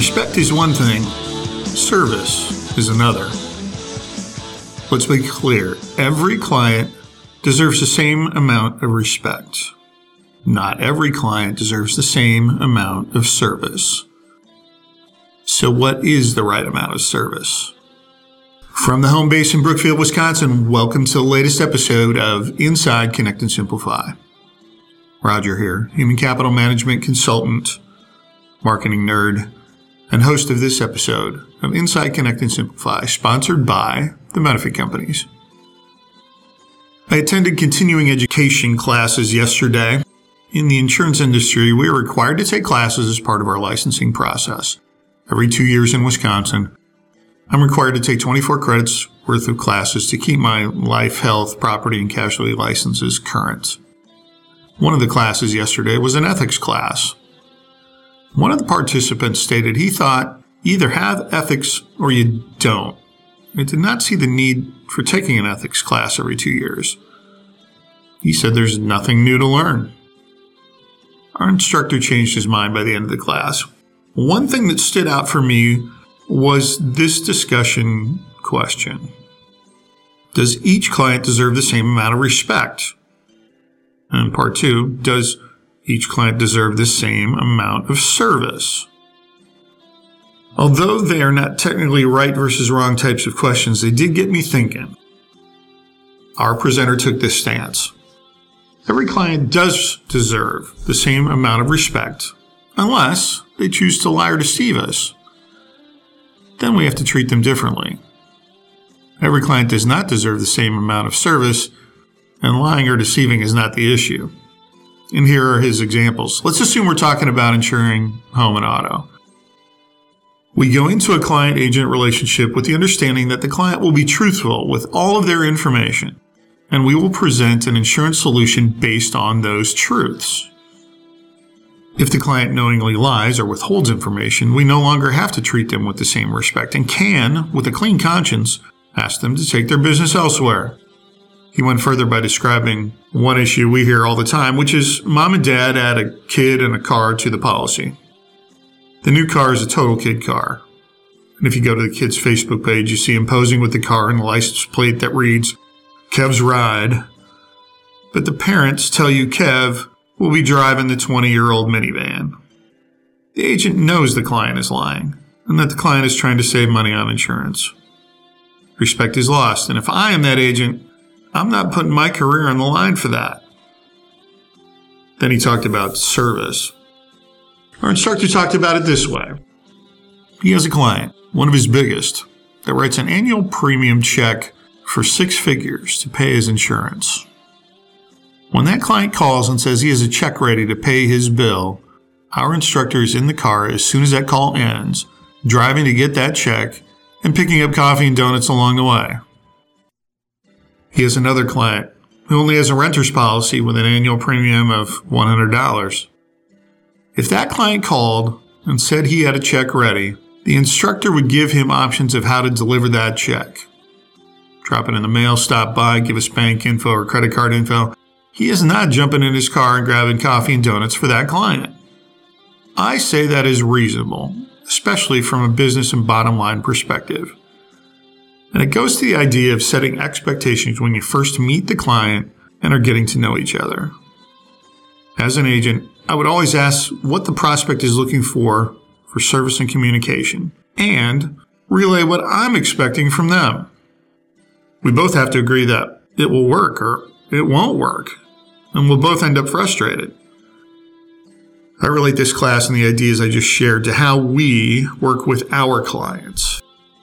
Respect is one thing, service is another. Let's be clear, every client deserves the same amount of respect. Not every client deserves the same amount of service. So what is the right amount of service? From the home base in Brookfield, Wisconsin, welcome to the latest episode of Inside Connect and Simplify. Roger here, human capital management consultant, marketing nerd, and host of this episode of Inside Connect and Simplify, sponsored by the Benefit Companies. I attended continuing education classes yesterday. In the insurance industry, we are required to take classes as part of our licensing process. Every 2 years in Wisconsin, I'm required to take 24 credits worth of classes to keep my life, health, property, and casualty licenses current. One of the classes yesterday was an ethics class. One of the participants stated he thought you either have ethics or you don't. He did not see the need for taking an ethics class every 2 years. He said there's nothing new to learn. Our instructor changed his mind by the end of the class. One thing that stood out for me was this discussion question. Does each client deserve the same amount of respect? And part two, does each client deserve the same amount of service? Although they are not technically right versus wrong types of questions, they did get me thinking. Our presenter took this stance. Every client does deserve the same amount of respect, unless they choose to lie or deceive us. Then we have to treat them differently. Every client does not deserve the same amount of service, and lying or deceiving is not the issue. And here are his examples. Let's assume we're talking about insuring home and auto. We go into a client-agent relationship with the understanding that the client will be truthful with all of their information, and we will present an insurance solution based on those truths. If the client knowingly lies or withholds information, we no longer have to treat them with the same respect and can, with a clean conscience, ask them to take their business elsewhere. He went further by describing one issue we hear all the time, which is mom and dad add a kid and a car to the policy. The new car is a total kid car. And if you go to the kid's Facebook page, you see him posing with the car and the license plate that reads, Kev's Ride. But the parents tell you Kev will be driving the 20-year-old minivan. The agent knows the client is lying and that the client is trying to save money on insurance. Respect is lost, and if I am that agent, I'm not putting my career on the line for that. Then he talked about service. Our instructor talked about it this way. He has a client, one of his biggest, that writes an annual premium check for 6 figures to pay his insurance. When that client calls and says he has a check ready to pay his bill, our instructor is in the car as soon as that call ends, driving to get that check and picking up coffee and donuts along the way. He has another client who only has a renter's policy with an annual premium of $100. If that client called and said he had a check ready, the instructor would give him options of how to deliver that check. Drop it in the mail, stop by, give us bank info or credit card info. He is not jumping in his car and grabbing coffee and donuts for that client. I say that is reasonable, especially from a business and bottom line perspective. And it goes to the idea of setting expectations when you first meet the client and are getting to know each other. As an agent, I would always ask what the prospect is looking for service and communication, and relay what I'm expecting from them. We both have to agree that it will work or it won't work, and we'll both end up frustrated. I relate this class and the ideas I just shared to how we work with our clients.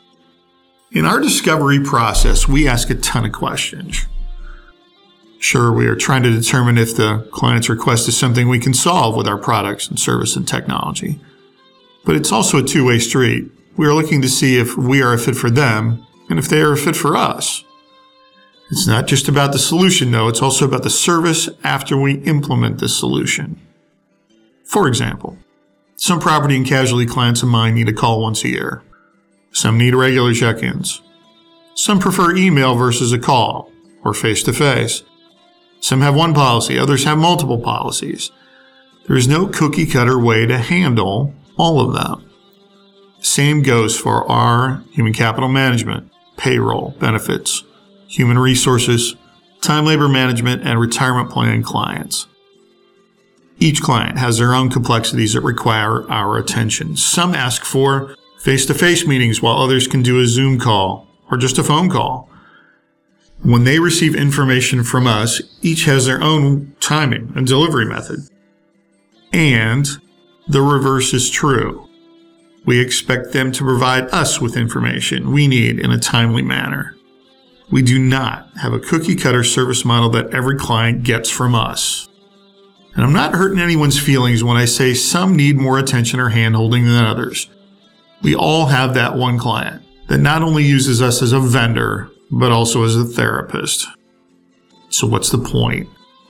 In our discovery process, we ask a ton of questions. Sure, we are trying to determine if the client's request is something we can solve with our products and service and technology. But it's also a two-way street. We are looking to see if we are a fit for them and if they are a fit for us. It's not just about the solution, though. It's also about the service after we implement the solution. For example, some property and casualty clients of mine need a call once a year. Some need regular check-ins. Some prefer email versus a call or face-to-face. Some have one policy, others have multiple policies. There is no cookie-cutter way to handle all of them. Same goes for our human capital management, payroll, benefits, human resources, time labor management, and retirement plan clients. Each client has their own complexities that require our attention. Some ask for face-to-face meetings while others can do a Zoom call or just a phone call. When they receive information from us, each has their own timing and delivery method. And the reverse is true. We expect them to provide us with information we need in a timely manner. We do not have a cookie-cutter service model that every client gets from us. And I'm not hurting anyone's feelings when I say some need more attention or hand-holding than others. We all have that one client that not only uses us as a vendor, but also as a therapist. So what's the point?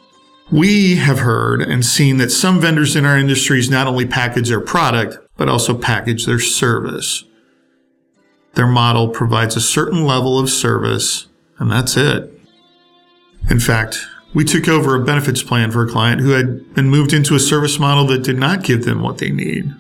We have heard and seen that some vendors in our industries not only package their product, but also package their service. Their model provides a certain level of service, and that's it. In fact, we took over a benefits plan for a client who had been moved into a service model that did not give them what they need.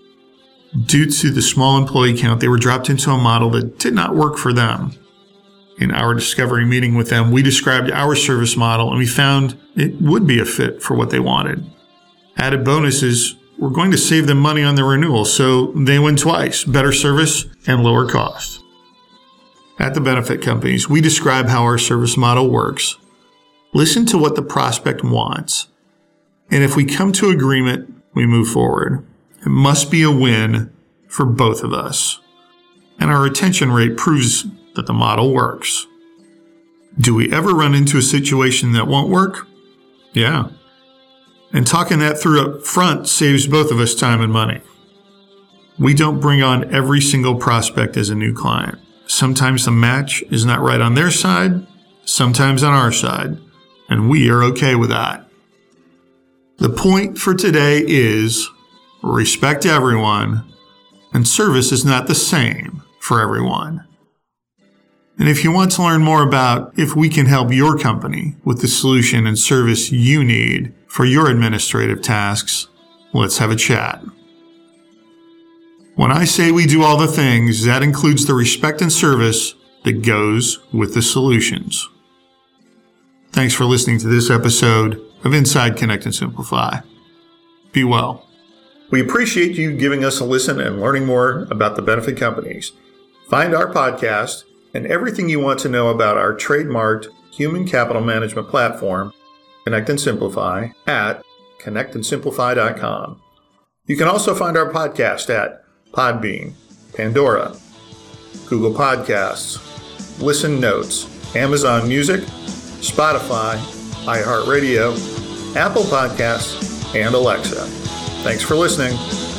Due to the small employee count, they were dropped into a model that did not work for them. In our discovery meeting with them, we described our service model and we found it would be a fit for what they wanted. Added bonuses were going to save them money on their renewal, so they win twice, better service and lower cost. At the benefit companies, we describe how our service model works. Listen to what the prospect wants. And if we come to agreement, we move forward. It must be a win for both of us. And our retention rate proves that the model works. Do we ever run into a situation that won't work? Yeah. And talking that through up front saves both of us time and money. We don't bring on every single prospect as a new client. Sometimes the match is not right on their side, sometimes on our side. And we are okay with that. The point for today is respect everyone, and service is not the same for everyone. And if you want to learn more about if we can help your company with the solution and service you need for your administrative tasks, let's have a chat. When I say we do all the things, that includes the respect and service that goes with the solutions. Thanks for listening to this episode of Inside Connect and Simplify. Be well. We appreciate you giving us a listen and learning more about the benefit companies. Find our podcast and everything you want to know about our trademarked human capital management platform, Connect and Simplify, at connectandsimplify.com. You can also find our podcast at Podbean, Pandora, Google Podcasts, Listen Notes, Amazon Music, Spotify, iHeartRadio, Apple Podcasts, and Alexa. Thanks for listening.